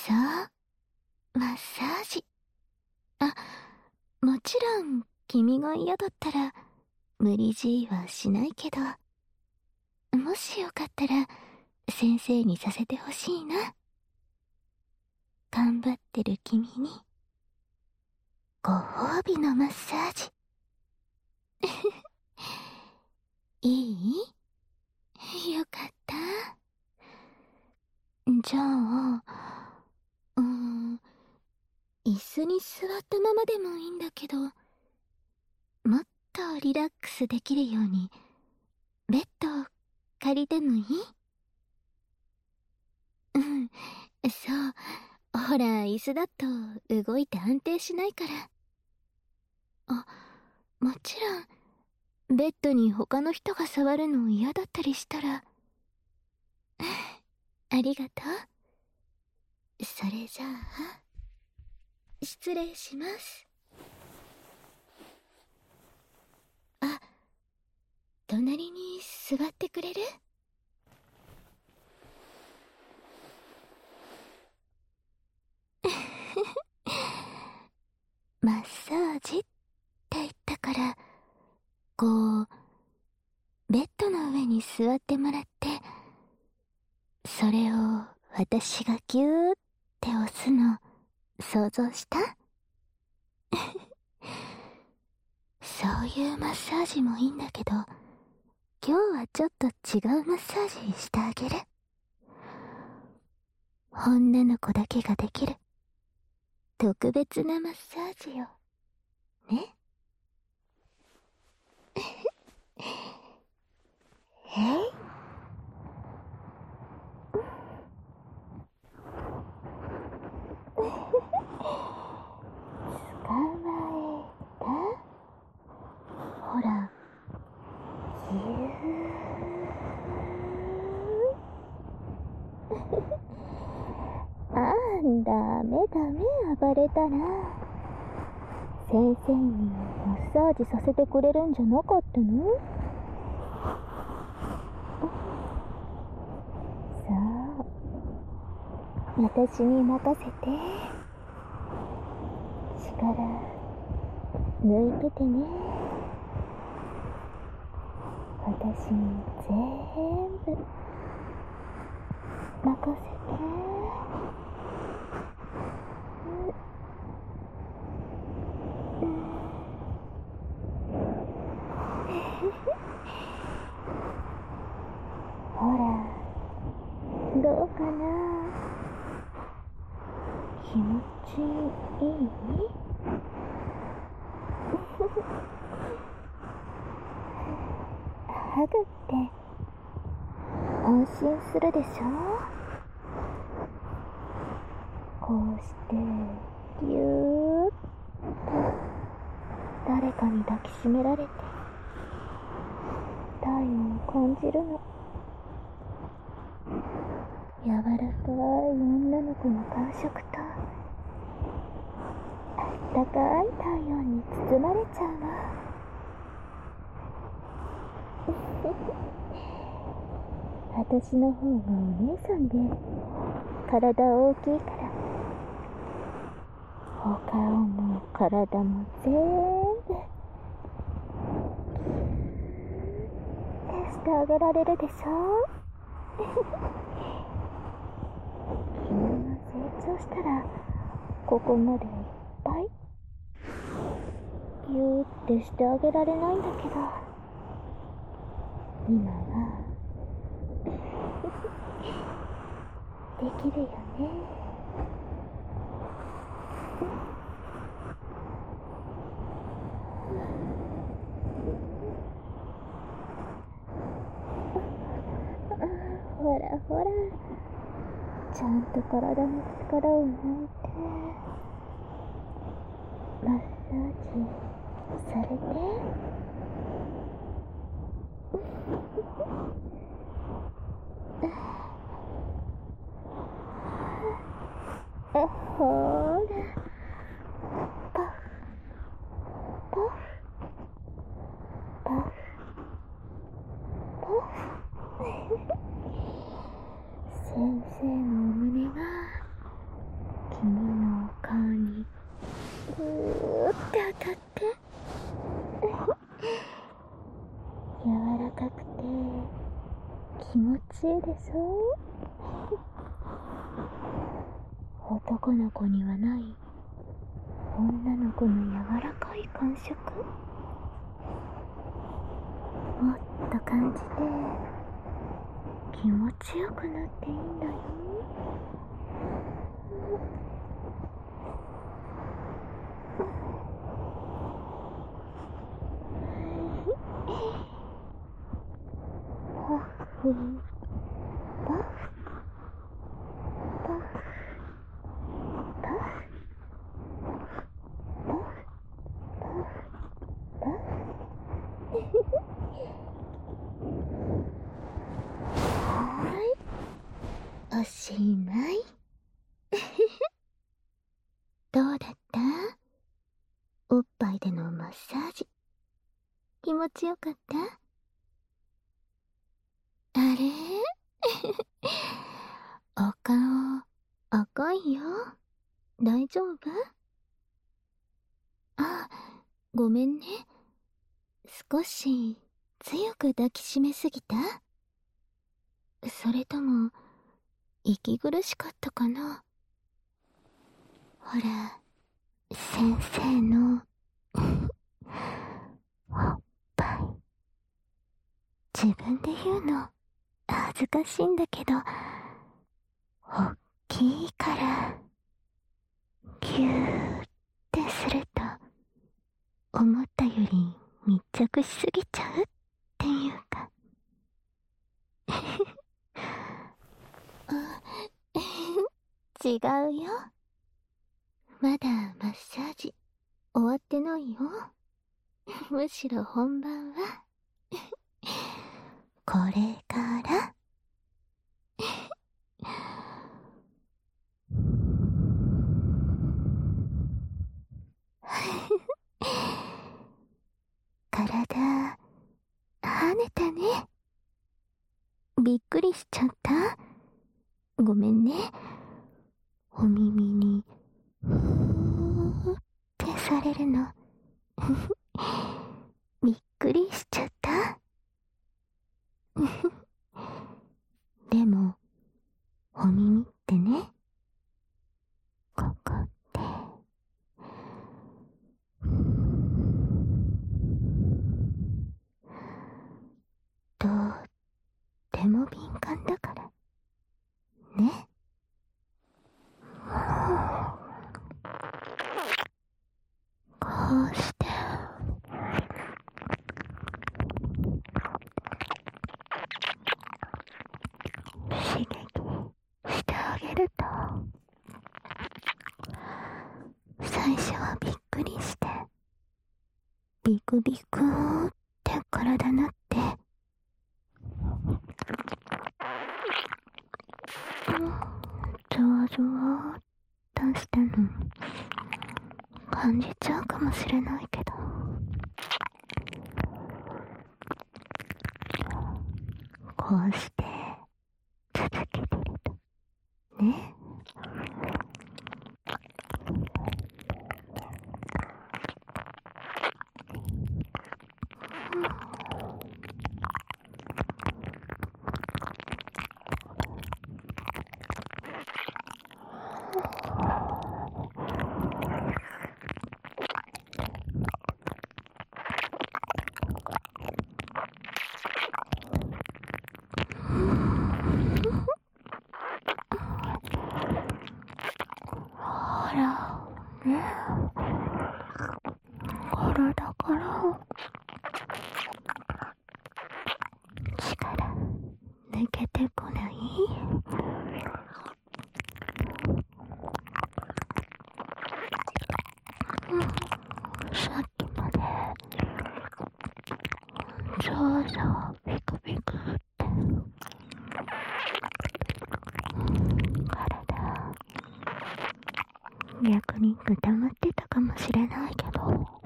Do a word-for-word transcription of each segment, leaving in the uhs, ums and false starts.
そう、マッサージ。あ、もちろん君が嫌だったら無理強いはしないけど、もしよかったら先生にさせてほしいな。頑張ってる君にご褒美のマッサージ。いい？よかった。じゃあ、うーん、椅子に座ったままでもいいんだけど、もっとリラックスできるようにベッドを借りてもいい？うん、そう。ほら、椅子だと動いて安定しないから。あ、もちろん、ベッドに他の人が触るの嫌だったりしたら。ありがとう。それじゃあ、失礼します。あ、隣に座ってくれる？マッサージって言ったから、こう、ベッドの上に座ってもらって、それを私がギューって押すの想像した？そういうマッサージもいいんだけど、今日はちょっと違うマッサージしてあげる。女の子だけができる特別なマッサージよね。えい。捕まえた。ほら、ぎゅー。あん、ダメダメ、暴れたな。先生にマッサージさせてくれるんじゃなかったの？そう、私に任せて。力抜いててね。私に全部任せて。ほら、どうかな？気持ちいい？ハグって安心するでしょ？こうしてぎゅーっと誰かに抱きしめられて体温を感じるの。柔らかい女の子の感触とあったかい太陽に包まれちゃうの。私の方がお姉さんで体大きいから、お顔も体も全部ギューってしてあげられるでしょ？君が成長したらここまでいっぱいギューってしてあげられないんだけど、今はできるよね。ほらほら、ちゃんと体の力を抜いてマッサージされて。あ、ほーら、パフパフパフパフ。先生のお胸がかって柔らかくて気持ちいいでしょ。男の子にはない女の子の柔らかい感触、もっと感じて気持ちよくなっていいんだよ。パフパフパフパフパフパフはーい、おしまい。どうだった？おっぱいでのマッサージ気持ちよかった？あれお顔赤いよ。大丈夫？あ、ごめんね。少し強く抱きしめすぎた？それとも息苦しかったかな？ほら、先生のおっぱい自分で言うの恥ずかしいんだけど、おっきいからギューってすると思ったより密着しすぎちゃうっていうか違うよ。まだマッサージ終わってないよ。むしろ本番はこれから体跳ねたね。びっくりしちゃった。ごめんね。お耳にふーってされるのびっくりしちゃったでもお耳ってね、ここってとっても敏感だからね。こうして刺激してあげると、最初はびっくりしてビクビクーって体なって、ゾワゾワーっとしたの感じちゃうかもしれないけど、こうして続けてるとね、ほらね、体から力抜けてこない？さっきまでゾワゾワビクビクって体逆に固まってたかもしれないけど、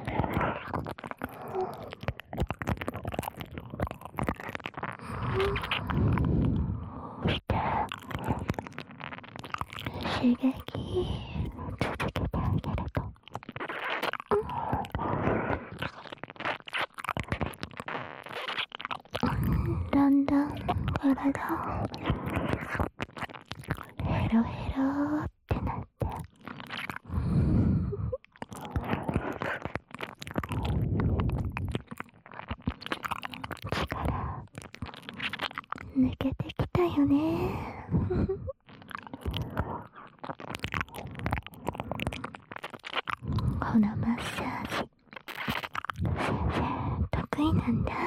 そして刺激続けてあげると、 肌ヘロヘロってなって力抜けてきたよね。このマッサージ全然得意なんだ。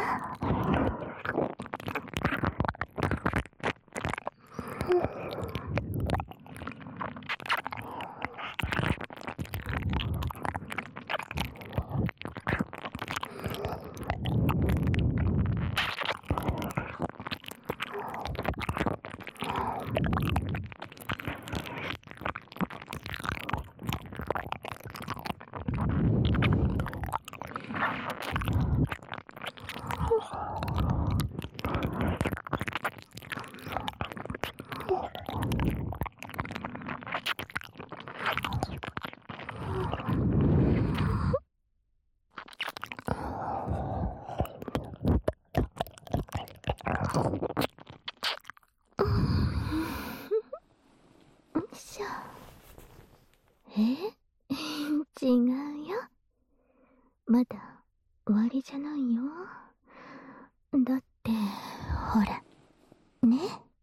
え違うよ。まだ終わりじゃないよ。だってほらね、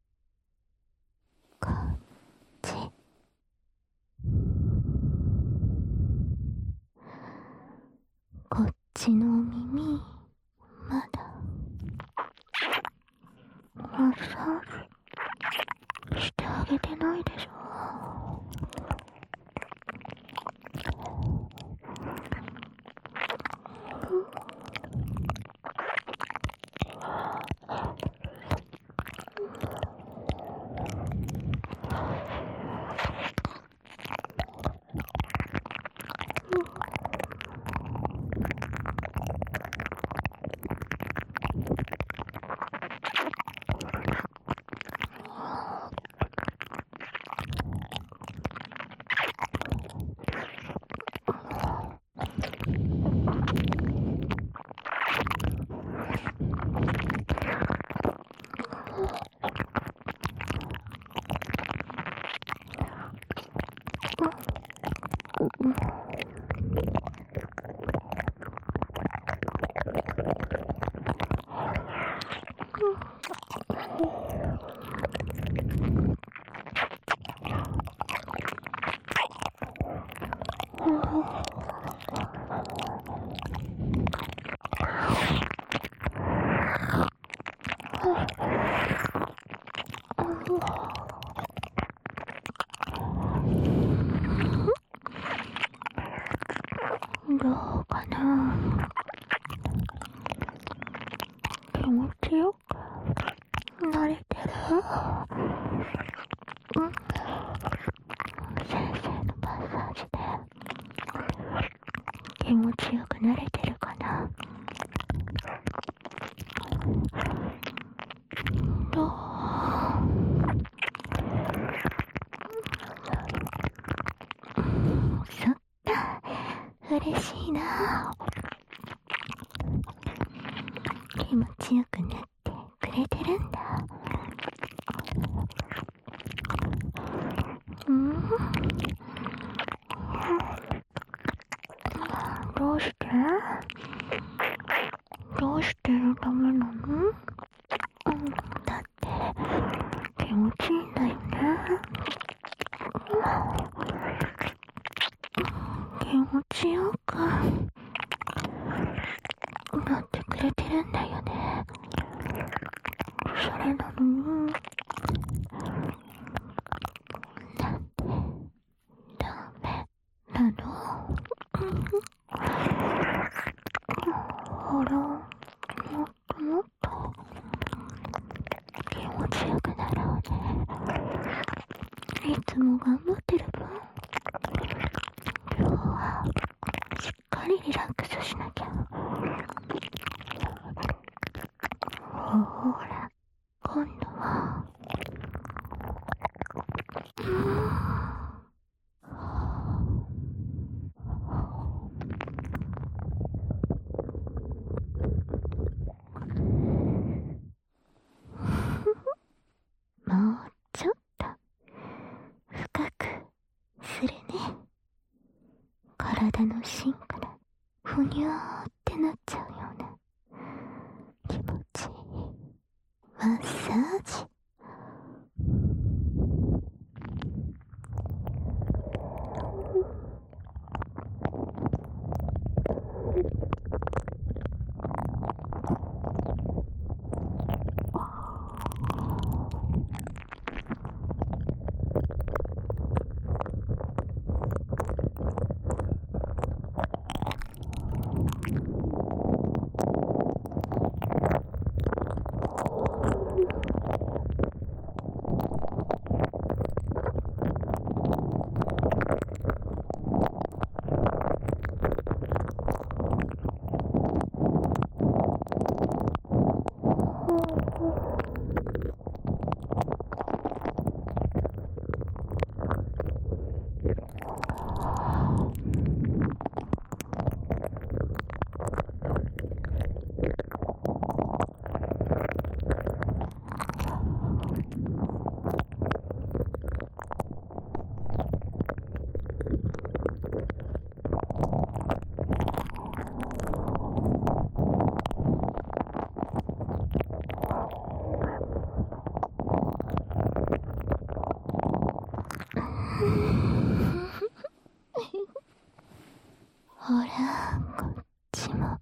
こっちこっちのお耳まだマッサージしてあげてないでしょ。どうかな。気持ちよく慣れてる？うん。先生のマッサージで気持ちよく慣れてるかな。どう？そっか、嬉しいな。気持ちよくなってくれてるんだ。うん？どうして？どうしてダメなの？うん、だって気持ちいいんだよね。気持ちよくなってくれてるんだよね。それなのになんでダメなの？ほら、もっともっと気持ちよくなろうね。いつも頑張ってる分、今日は体の芯からふにゃーってなっちゃうような気持ちいいマッサージ。ほら、こっちも。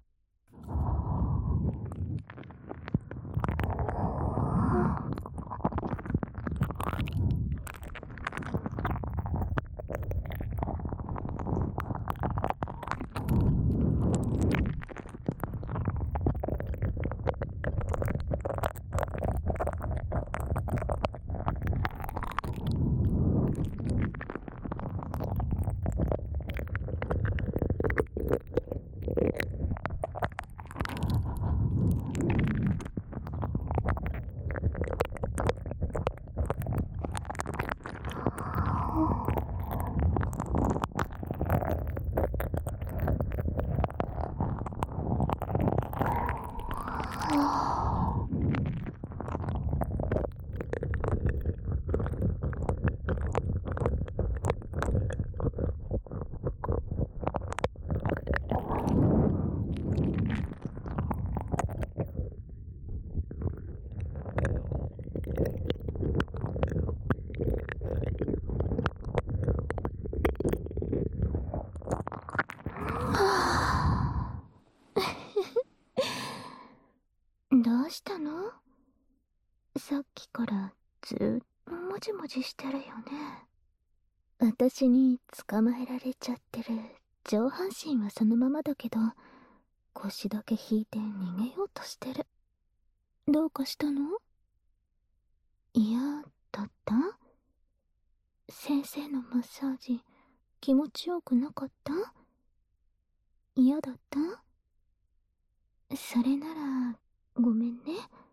どうしたの？さっきからずーっともじもじしてるよね。私に捕まえられちゃってる上半身はそのままだけど、腰だけ引いて逃げようとしてる。どうかしたの？嫌だった？先生のマッサージ気持ちよくなかった？嫌だった？それならごめんね。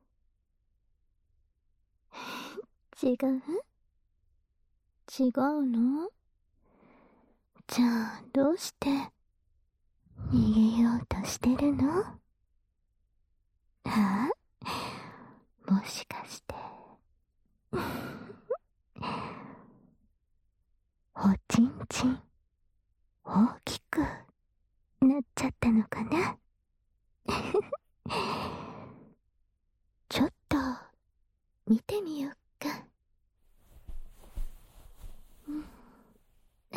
違う？違うの？じゃあどうして逃げようとしてるの？ああ、もしかしておちんちん大きくなっちゃったのかな？ちょっと見てみよっか。あ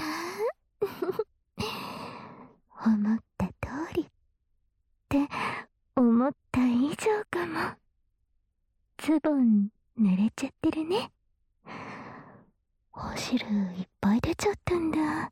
あ思った通りって思った以上かも。ズボン濡れちゃってるね。お汁いっぱい出ちゃったんだ。ん？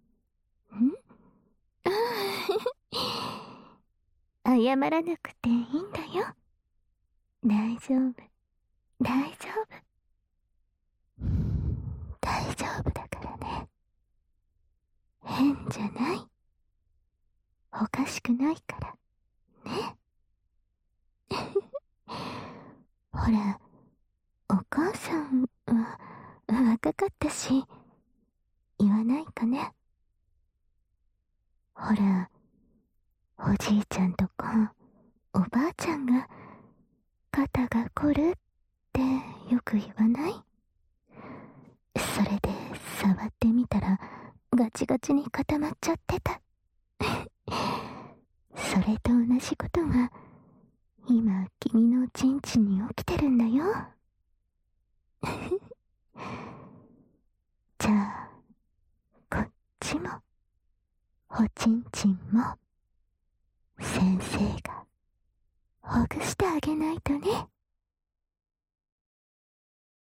謝らなくていいんだよ。大丈夫、大丈夫、大丈夫だからね。変じゃない、おかしくないからね。ほら、お母さんは若かったし、言わないかね。ほら、おじいちゃんとかおばあちゃんが肩が凝るってよく言わない？それで触ってみたらガチガチに固まっちゃってたっそれと同じことが今君のちんちんに起きてるんだよ。じゃあこっちもおちんちんも先生がほぐしてあげないとね。